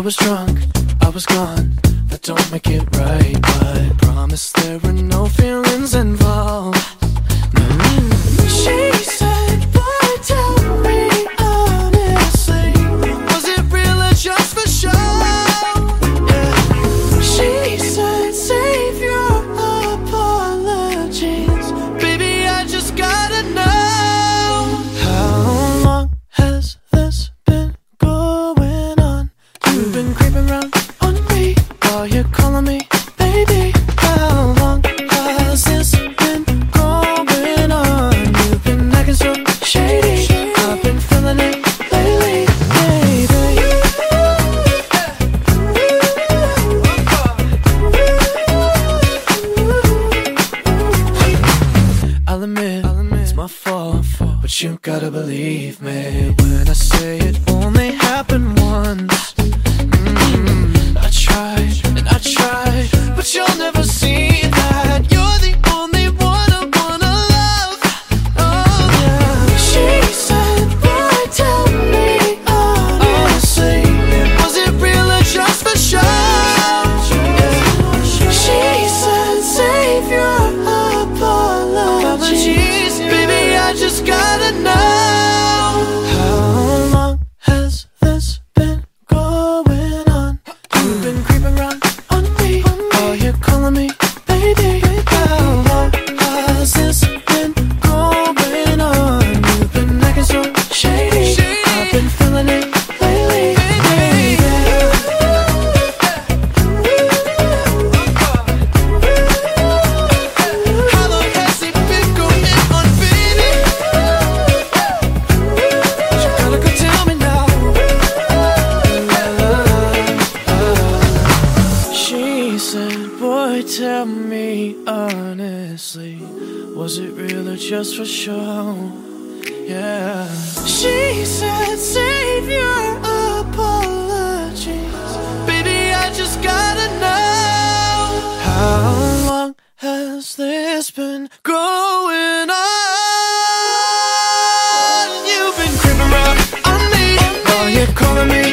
was drunk, I was gone. That don't make it right, but promise there were no feelings involved. She said, boy, tell me honestly, was it real or just for show? Yeah. She said, save your apologies, baby, I just gotta know. How long has this been going on? You've been creeping around on me while you're calling me baby. How long has this been going on? You've been acting so shady, I've been feeling it lately, baby. I'll admit, it's my fault, but you gotta believe me when I say it only happened once. I tried and I tried, but you'll never see that. You're the only one I wanna love. Oh yeah. She said, boy, tell me honestly, was it real or just for show? She said, save your apologies, baby, I just gotta know. How long has this been going on? You've been creeping around on me while you're calling me baby. How long has this been going on? You've been acting so shady, I've been feeling it lately, baby. How long has it been going on, baby? You gotta go tell me now. She said, boy, tell me honestly, was it real or just for show? Yeah. She said, save your apologies, baby, I just gotta know. How long has this been going on? You've been creeping around on me while you're calling me